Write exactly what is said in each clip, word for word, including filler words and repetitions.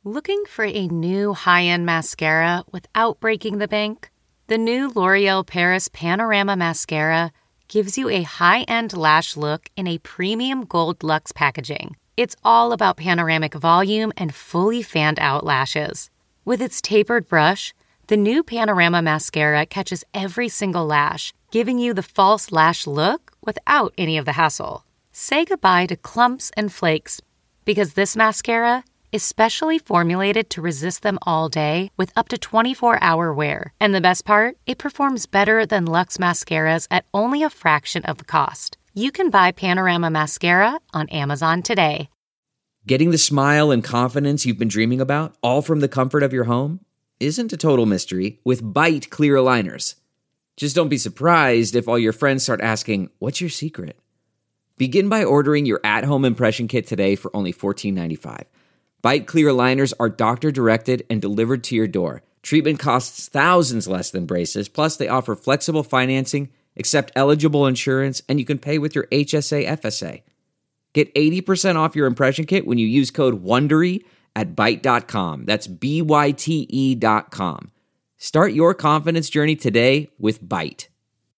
Looking for a new high-end mascara without breaking the bank? The new L'Oreal Paris Panorama Mascara gives you a high-end lash look in a premium gold luxe packaging. It's all about panoramic volume and fully fanned-out lashes. With its tapered brush, the new Panorama Mascara catches every single lash, giving you the false lash look without any of the hassle. Say goodbye to clumps and flakes, because this mascara is specially formulated to resist them all day with up to twenty-four hour wear. And the best part? It performs better than Luxe mascaras at only a fraction of the cost. You can buy Panorama Mascara on Amazon today. Getting the smile and confidence you've been dreaming about, all from the comfort of your home, isn't a total mystery with Byte clear aligners. Just don't be surprised if all your friends start asking, "What's your secret?" Begin by ordering your at-home impression kit today for only fourteen ninety-five. Byte clear aligners are doctor-directed and delivered to your door. Treatment costs thousands less than braces, plus they offer flexible financing, accept eligible insurance, and you can pay with your H S A F S A. Get eighty percent off your impression kit when you use code WONDERY at byte dot com. That's B Y T E dot com. Start your confidence journey today with Byte.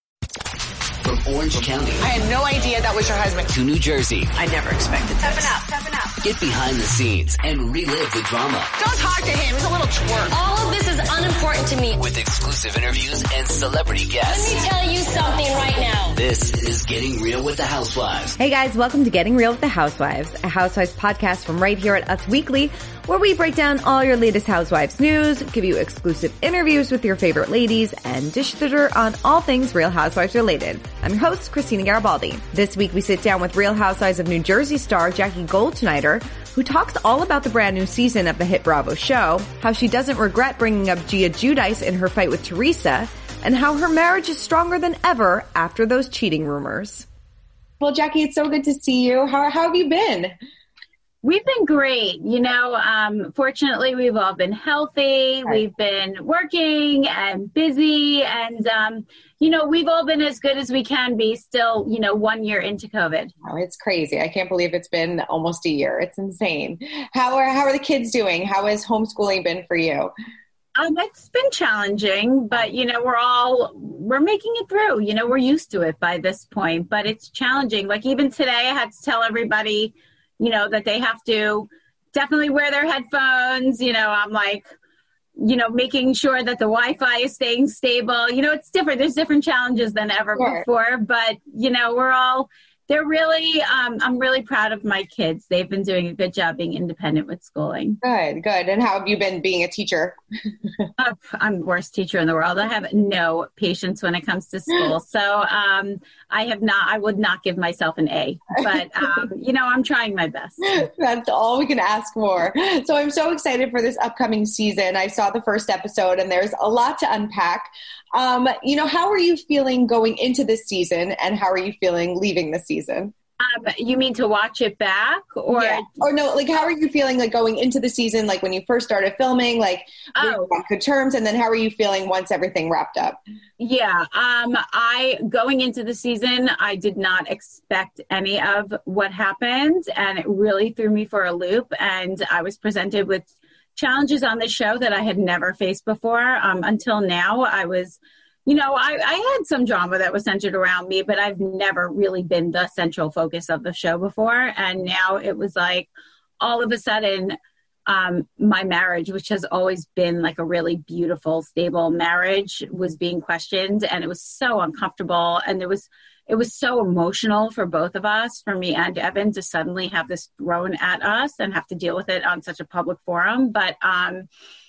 From Orange County. I had no idea that was your husband. To New Jersey. I never expected this. Toughen up, toughen up. Get behind the scenes and relive the drama. Don't talk to him. He's a little twerp. All of this is unimportant to me. With exclusive interviews and celebrity guests. Let me tell you something right now. This is Getting Real with the Housewives. Hey guys, welcome to Getting Real with the Housewives, a Housewives podcast from right here at Us Weekly, where we break down all your latest Housewives news, give you exclusive interviews with your favorite ladies, and dish the dirt on all things Real Housewives related. I'm your host, Christina Garibaldi. This week we sit down with Real Housewives of New Jersey star Jackie Goldschneider, who talks all about the brand new season of the hit Bravo show, how she doesn't regret bringing up Gia Giudice in her fight with Teresa, and how her marriage is stronger than ever after those cheating rumors. Well, Jackie, it's so good to see you. How, how have you been? We've been great. You know, um, fortunately, we've all been healthy. Right. We've been working and busy. And, um, you know, we've all been as good as we can be still, you know, one year into COVID. Oh, it's crazy. I can't believe it's been almost a year. It's insane. How are, how are the kids doing? How has homeschooling been for you? Um, it's been challenging, but, you know, we're all, we're making it through. You know, we're used to it by this point, but it's challenging. Like even today, I had to tell everybody, you know, that they have to definitely wear their headphones. You know, I'm like, you know, making sure that the Wi-Fi is staying stable. You know, it's different. There's different challenges than ever sure. before, but, you know, we're all, they're really, um, I'm really proud of my kids. They've been doing a good job being independent with schooling. Good, good. And how have you been being a teacher? uh, I'm the worst teacher in the world. I have no patience when it comes to school. So um, I have not, I would not give myself an A, but um, you know, I'm trying my best. That's all we can ask for. So I'm so excited for this upcoming season. I saw the first episode and there's a lot to unpack. Um, you know, how are you feeling going into this season and how are you feeling leaving the season? Um, you mean to watch it back or? Yeah. Or no, like how are you feeling like going into the season, like when you first started filming, like oh. were you on good terms, and then how are you feeling once everything wrapped up? Yeah. Um, I, going into the season, I did not expect any of what happened and it really threw me for a loop, and I was presented with challenges on the show that I had never faced before. Um, until now, I was, you know, I, I had some drama that was centered around me, but I've never really been the central focus of the show before. And now it was like, all of a sudden, um, my marriage, which has always been like a really beautiful, stable marriage, was being questioned. And it was so uncomfortable. And there was, it was so emotional for both of us, for me and Evan, to suddenly have this thrown at us and have to deal with it on such a public forum. But, um,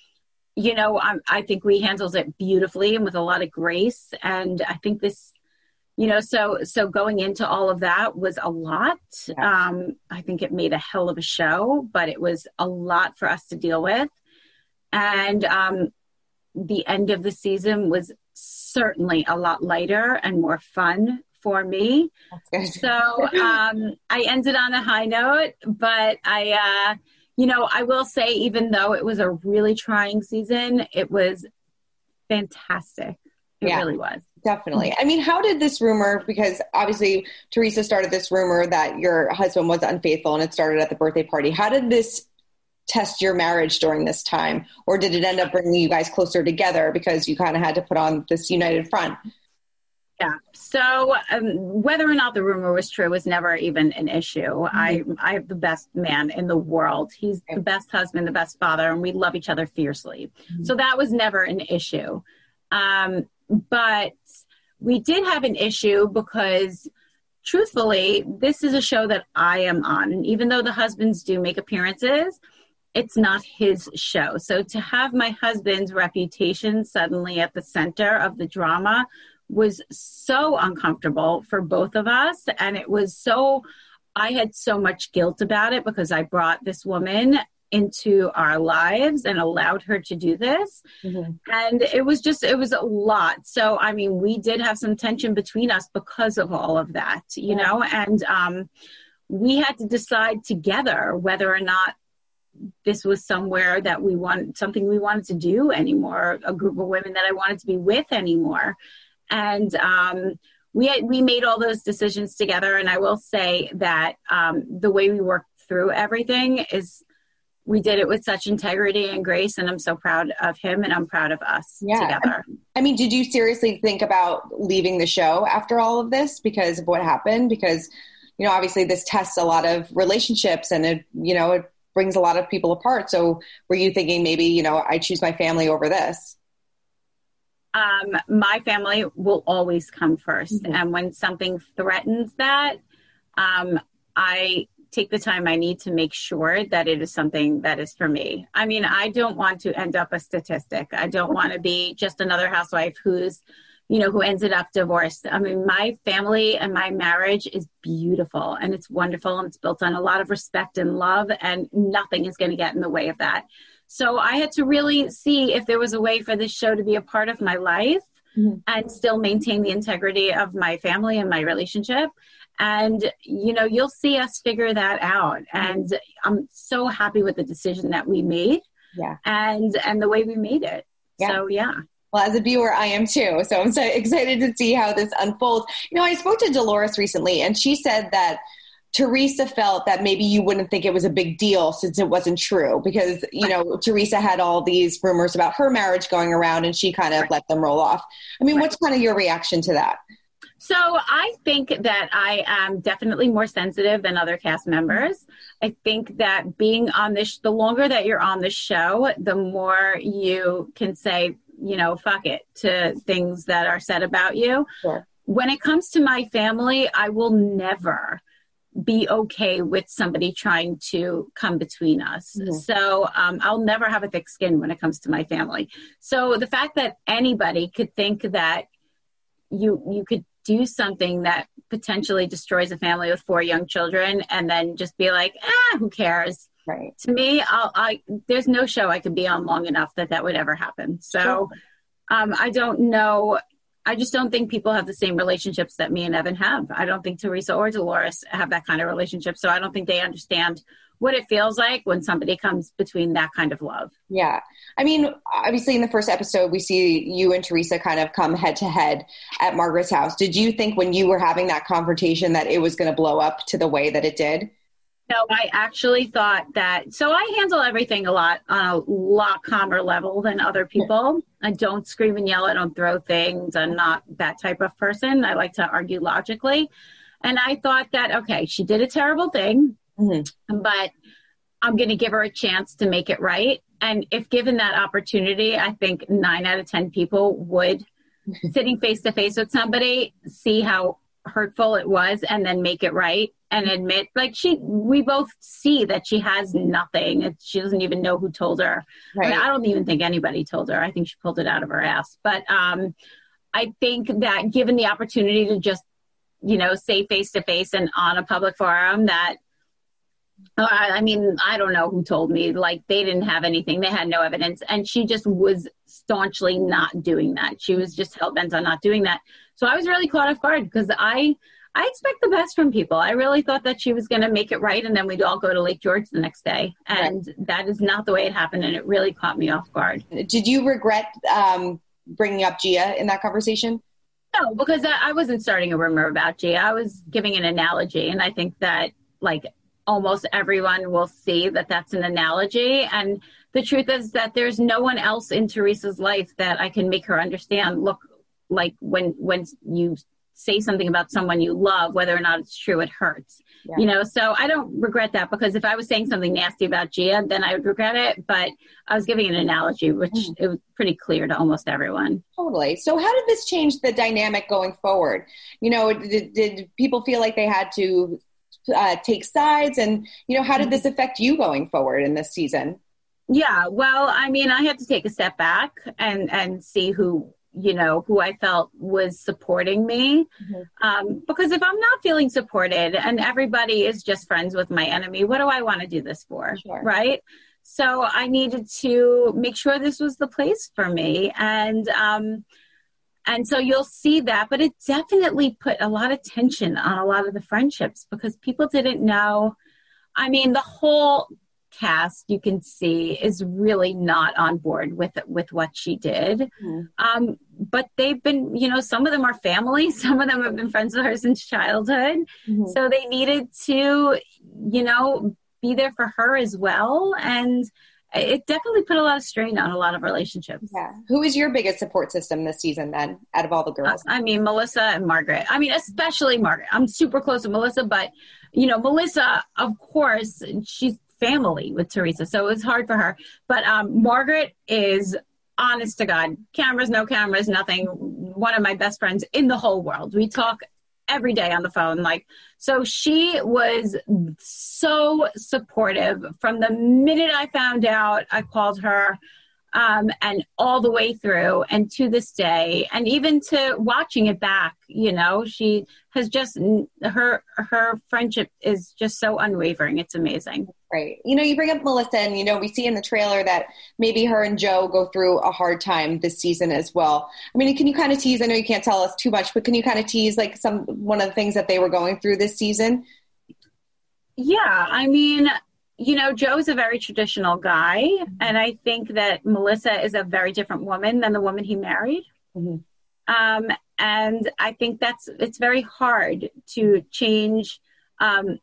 you know, I, I think we handled it beautifully and with a lot of grace. And I think this, you know, so, so going into all of that was a lot. Yeah. Um, I think it made a hell of a show, but it was a lot for us to deal with. And, um, the end of the season was certainly a lot lighter and more fun for me. So, um, I ended on a high note, but I, uh, you know, I will say, even though it was a really trying season, it was fantastic. It yeah, really was. Definitely. I mean, how did this rumor, because obviously Teresa started this rumor that your husband was unfaithful and it started at the birthday party. How did this test your marriage during this time? Or did it end up bringing you guys closer together because you kind of had to put on this united front? Yeah. So um, whether or not the rumor was true was never even an issue. Mm-hmm. I I have the best man in the world. He's the best husband, the best father, and we love each other fiercely. Mm-hmm. So that was never an issue. Um, but we did have an issue because, truthfully, this is a show that I am on. And even though the husbands do make appearances, it's not his show. So to have my husband's reputation suddenly at the center of the drama was so uncomfortable for both of us. And it was so, I had so much guilt about it because I brought this woman into our lives and allowed her to do this. Mm-hmm. And it was just, it was a lot. So, I mean, we did have some tension between us because of all of that, you yeah. know, and um, we had to decide together whether or not this was somewhere that we want, something we wanted to do anymore, a group of women that I wanted to be with anymore. And um, we had, we made all those decisions together. And I will say that um, the way we worked through everything is we did it with such integrity and grace. And I'm so proud of him and I'm proud of us yeah. together. I mean, did you seriously think about leaving the show after all of this because of what happened? Because, you know, obviously this tests a lot of relationships and it, you know, it brings a lot of people apart. So were you thinking maybe, you know, I choose my family over this? Um, my family will always come first. Mm-hmm. And when something threatens that, um, I take the time I need to make sure that it is something that is for me. I mean, I don't want to end up a statistic. I don't want to be just another housewife who's, you know, who ended up divorced. I mean, my family and my marriage is beautiful and it's wonderful and it's built on a lot of respect and love and nothing is going to get in the way of that. So I had to really see if there was a way for this show to be a part of my life mm-hmm. and still maintain the integrity of my family and my relationship. And, you know, you'll see us figure that out. And I'm so happy with the decision that we made yeah. and, and the way we made it. Yeah. So, yeah. Well, as a viewer, I am too. So I'm so excited to see how this unfolds. You know, I spoke to Dolores recently and she said that Teresa felt that maybe you wouldn't think it was a big deal since it wasn't true because, you know, Teresa had all these rumors about her marriage going around and she kind of right. let them roll off. I mean, right. what's kind of your reaction to that? So I think that I am definitely more sensitive than other cast members. I think that being on this, the longer that you're on the show, the more you can say, you know, fuck it to things that are said about you. Sure. When it comes to my family, I will never be okay with somebody trying to come between us. Mm-hmm. So um, I'll never have a thick skin when it comes to my family. So the fact that anybody could think that you you could do something that potentially destroys a family with four young children and then just be like, ah, who cares? Right. To me, I'll, I there's no show I could be on long enough that that would ever happen. So sure. um, I don't know. I just don't think people have the same relationships that me and Evan have. I don't think Teresa or Dolores have that kind of relationship. So I don't think they understand what it feels like when somebody comes between that kind of love. Yeah. I mean, obviously in the first episode, we see you and Teresa kind of come head to head at Margaret's house. Did you think when you were having that confrontation that it was going to blow up to the way that it did? No, I actually thought that, so I handle everything a lot on a lot calmer level than other people. I don't scream and yell. I don't throw things. I'm not that type of person. I like to argue logically. And I thought that, okay, she did a terrible thing, mm-hmm. but I'm going to give her a chance to make it right. And if given that opportunity, I think nine out of ten people would, sitting face to face with somebody, see how hurtful it was and then make it right and admit, like she, we both see that she has nothing. She doesn't even know who told her. Right. I mean, I don't even think anybody told her. I think she pulled it out of her ass. But um, I think that given the opportunity to just, you know, say face to face and on a public forum that, uh, I mean, I don't know who told me, like they didn't have anything. They had no evidence. And she just was staunchly not doing that. She was just hell bent on not doing that. So I was really caught off guard because I, I expect the best from people. I really thought that she was going to make it right. And then we'd all go to Lake George the next day. And right. that is not the way it happened. And it really caught me off guard. Did you regret um, bringing up Gia in that conversation? No, because I, I wasn't starting a rumor about Gia. I was giving an analogy. And I think that like almost everyone will see that that's an analogy. And the truth is that there's no one else in Teresa's life that I can make her understand. Look, like when when you say something about someone you love, whether or not it's true, it hurts. Yeah. You know, so I don't regret that, because if I was saying something nasty about Gia, then I would regret it. But I was giving an analogy, which mm. it was pretty clear to almost everyone. Totally. So how did this change the dynamic going forward? You know, did, did people feel like they had to uh, take sides? And, you know, how did this affect you going forward in this season? Yeah, well, I mean, I had to take a step back and, and see who, you know, who I felt was supporting me. Mm-hmm. Um, because if I'm not feeling supported and everybody is just friends with my enemy, what do I want to do this for? Sure. Right? So I needed to make sure this was the place for me. And, um, and so you'll see that, but it definitely put a lot of tension on a lot of the friendships, because people didn't know. I mean, the whole cast, you can see, is really not on board with with what she did. Mm-hmm. Um, but they've been, you know, some of them are family. Some of them have been friends with her since childhood. Mm-hmm. So they needed to, you know, be there for her as well. And it definitely put a lot of strain on a lot of relationships. Yeah. Who is your biggest support system this season then, out of all the girls? Uh, I mean, Melissa and Margaret. I mean, especially Margaret. I'm super close to Melissa, but, you know, Melissa, of course, she's family with Teresa, so it was hard for her. But um, Margaret is, honest to God, cameras, no cameras, nothing, one of my best friends in the whole world. We talk every day on the phone. Like, so she was so supportive from the minute I found out. I called her um, and all the way through, and to this day, and even to watching it back, you know, she has just, her her friendship is just so unwavering. It's amazing. Right. You know, you bring up Melissa, and, you know, we see in the trailer that maybe her and Joe go through a hard time this season as well. I mean, can you kind of tease, I know you can't tell us too much, but can you kind of tease like some, one of the things that they were going through this season? Yeah. I mean, you know, Joe's a very traditional guy. Mm-hmm. And I think that Melissa is a very different woman than the woman he married. Mm-hmm. Um, and I think that's, it's very hard to change, um,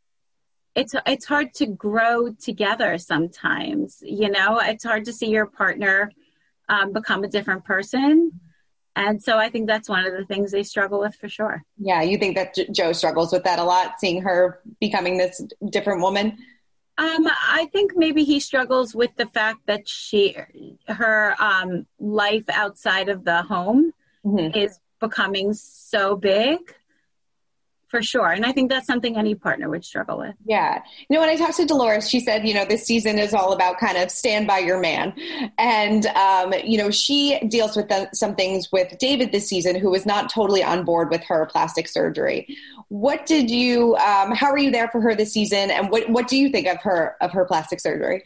It's it's hard to grow together sometimes, you know. It's hard to see your partner um, become a different person. And so I think that's one of the things they struggle with for sure. Yeah, you think that J- Joe struggles with that a lot, seeing her becoming this different woman? Um, I think maybe he struggles with the fact that she, her um, life outside of the home mm-hmm. is becoming so big. For sure. And I think that's something any partner would struggle with. Yeah. You know, when I talked to Dolores, she said, you know, this season is all about kind of stand by your man. And, um, you know, she deals with the, some things with David this season, who was not totally on board with her plastic surgery. What did you, um, how were you there for her this season? And what, what do you think of her, of her plastic surgery?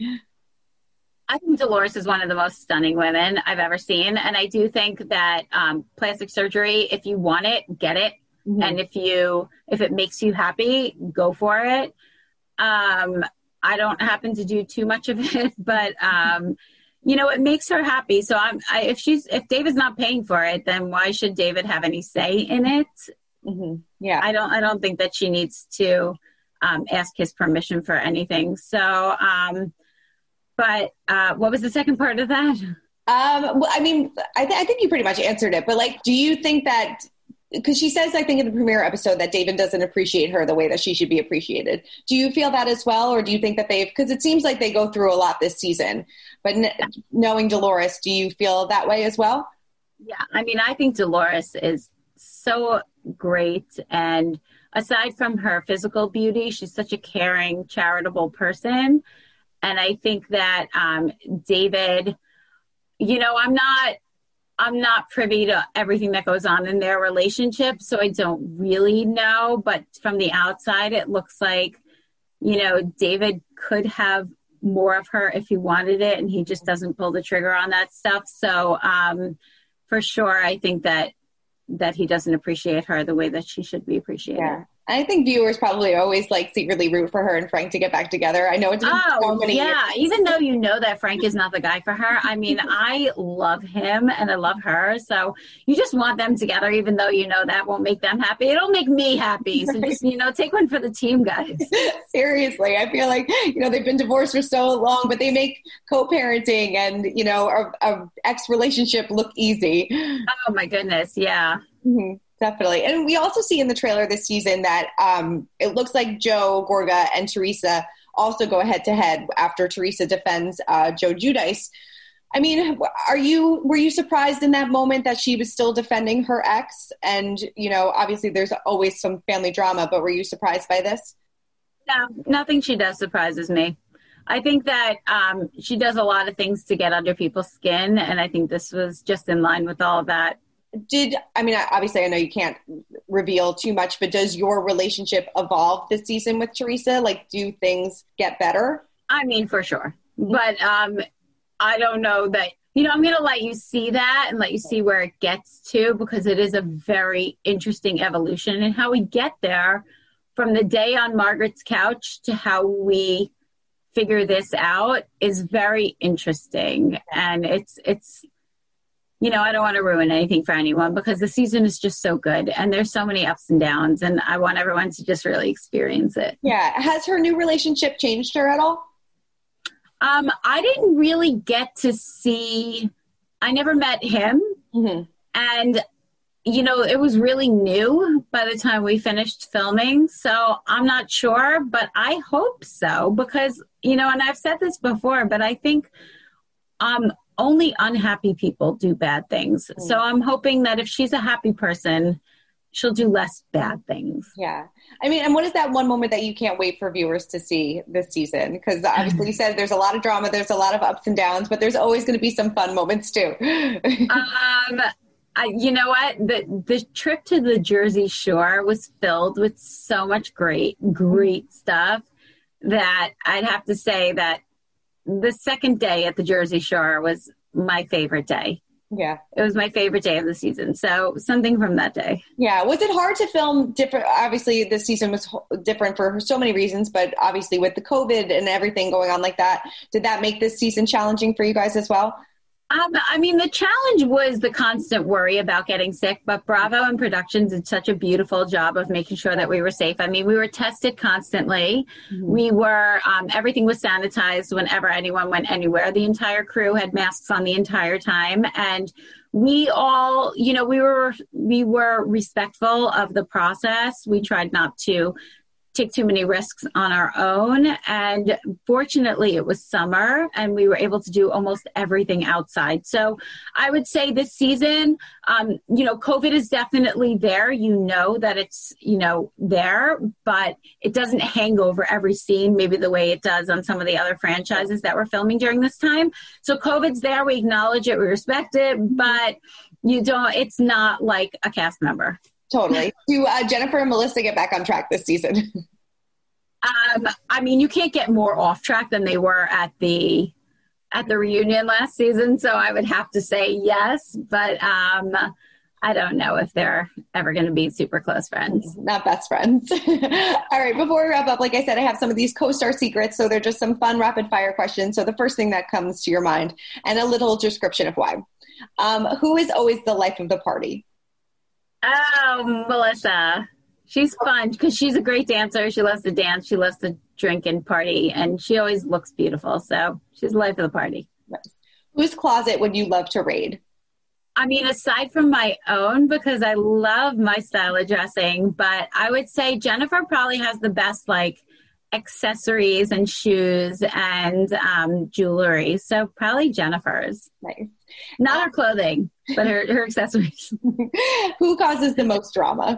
I think Dolores is one of the most stunning women I've ever seen. And I do think that um, plastic surgery, if you want it, get it. Mm-hmm. And if you, if it makes you happy, go for it. Um, I don't happen to do too much of it, but, um, you know, it makes her happy. So I'm, I, if she's, if David's not paying for it, then why should David have any say in it? Mm-hmm. Yeah. I don't, I don't think that she needs to, um, ask his permission for anything. So, um, but, uh, what was the second part of that? Um, well, I mean, I, th- I think you pretty much answered it, but like, do you think that, because she says, I think in the premiere episode, that David doesn't appreciate her the way that she should be appreciated. Do you feel that as well? Or do you think that they've, because it seems like they go through a lot this season, but n- knowing Dolores, do you feel that way as well? Yeah. I mean, I think Dolores is so great. And aside from her physical beauty, she's such a caring, charitable person. And I think that um, David, you know, I'm not, I'm not privy to everything that goes on in their relationship, so I don't really know. But from the outside, it looks like, you know, David could have more of her if he wanted it, and he just doesn't pull the trigger on that stuff. So um, for sure, I think that that he doesn't appreciate her the way that she should be appreciated. Yeah. I think viewers probably always like secretly root for her and Frank to get back together. I know it's been oh, so many yeah. years. Even though you know that Frank is not the guy for her. I mean, I love him and I love her. So you just want them together, even though you know that won't make them happy. It'll make me happy. So just, you know, take one for the team, guys. Seriously. I feel like, you know, they've been divorced for so long, but they make co-parenting and, you know, a, a ex-relationship look easy. Oh, my goodness. Yeah. Mm-hmm. Definitely. And we also see in the trailer this season that um, it looks like Joe Gorga and Teresa also go head to head after Teresa defends uh, Joe Giudice. I mean, are you, were you surprised in that moment that she was still defending her ex? And, you know, obviously there's always some family drama, but were you surprised by this? No, nothing she does surprises me. I think that um, she does a lot of things to get under people's skin. And I think this was just in line with all of that. Did, I mean, obviously I know you can't reveal too much, but does your relationship evolve this season with Teresa? Like, do things get better? I mean, for sure. But um, I don't know that, you know, I'm going to let you see that and let you see where it gets to, because it is a very interesting evolution. And how we get there from the day on Margaret's couch to how we figure this out is very interesting. And it's, it's, you know, I don't want to ruin anything for anyone because the season is just so good and there's so many ups and downs and I want everyone to just really experience it. Yeah. Has her new relationship changed her at all? Um, I didn't really get to see, I never met him. Mm-hmm. And, you know, it was really new by the time we finished filming. So I'm not sure, but I hope so because, you know, and I've said this before, but I think, um, only unhappy people do bad things. Mm. So I'm hoping that if she's a happy person, she'll do less bad things. Yeah. I mean, and what is that one moment that you can't wait for viewers to see this season? Because obviously you said there's a lot of drama, there's a lot of ups and downs, but there's always going to be some fun moments too. um, I, you know what? The, the trip to the Jersey Shore was filled with so much great, great stuff that I'd have to say that the second day at the Jersey Shore was my favorite day. Yeah. It was my favorite day of the season. So something from that day. Yeah. Was it hard to film different? Obviously this season was different for so many reasons, but obviously with the COVID and everything going on like that, did that make this season challenging for you guys as well? Um, I mean, the challenge was the constant worry about getting sick, but Bravo and Productions did such a beautiful job of making sure that we were safe. I mean, we were tested constantly. Mm-hmm. We were, um, everything was sanitized whenever anyone went anywhere. The entire crew had masks on the entire time. And we all, you know, we were, we were respectful of the process. We tried not to take too many risks on our own. And fortunately it was summer and we were able to do almost everything outside. So I would say this season, um, you know, COVID is definitely there. You know that it's, you know, there, but it doesn't hang over every scene, maybe the way it does on some of the other franchises that we're filming during this time. So COVID's there. We acknowledge it. We respect it, but you don't, it's not like a cast member. Totally. Do uh, Jennifer and Melissa get back on track this season? um, I mean, you can't get more off track than they were at the at the reunion last season. So I would have to say yes, but um, I don't know if they're ever going to be super close friends. Not best friends. All right. Before we wrap up, like I said, I have some of these co-star secrets. So they're just some fun rapid fire questions. So the first thing that comes to your mind and a little description of why. Um, who is always the life of the party? Oh, Melissa. She's fun because she's a great dancer. She loves to dance. She loves to drink and party, and she always looks beautiful. So she's the life of the party. Nice. Whose closet would you love to raid? I mean, aside from my own, because I love my style of dressing, but I would say Jennifer probably has the best, like, accessories and shoes and um, jewelry. So probably Jennifer's. Nice. Not her clothing, but her, her accessories. Who causes the most drama?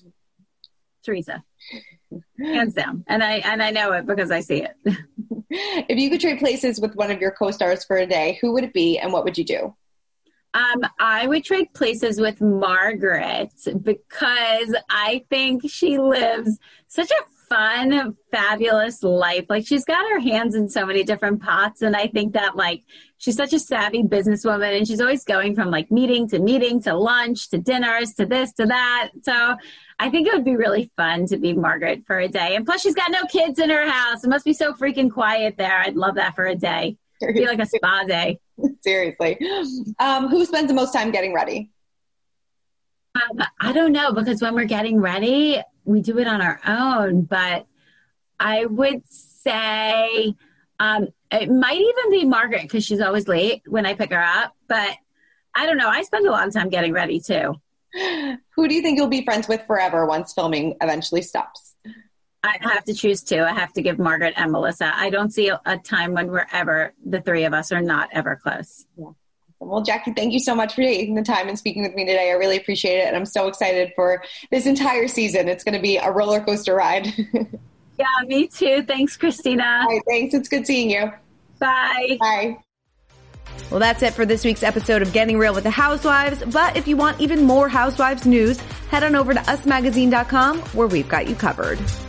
Teresa. Hands down. And I and I know it because I see it. If you could trade places with one of your co-stars for a day, who would it be and what would you do? Um, I would trade places with Margaret because I think she lives such a fun, fabulous life. Like, she's got her hands in so many different pots. And I think that, like, she's such a savvy businesswoman, and she's always going from like meeting to meeting to lunch to dinners to this to that. So I think it would be really fun to be Margaret for a day. And plus, she's got no kids in her house. It must be so freaking quiet there. I'd love that for a day. It'd be like a spa day. Seriously. Um, who spends the most time getting ready? Um, I don't know, because when we're getting ready, we do it on our own. But I would say um, it might even be Margaret, because she's always late when I pick her up. But I don't know. I spend a lot of time getting ready too. Who do you think you'll be friends with forever once filming eventually stops? I have to choose two. I have to give Margaret and Melissa. I don't see a, a time when we're ever, the three of us are not ever close. Yeah. Well, Jackie, thank you so much for taking the time and speaking with me today. I really appreciate it. And I'm so excited for this entire season. It's going to be a roller coaster ride. Yeah, me too. Thanks, Christina. All right, thanks. It's good seeing you. Bye. Bye. Well, that's it for this week's episode of Getting Real with the Housewives. But if you want even more Housewives news, head on over to us magazine dot com, where we've got you covered.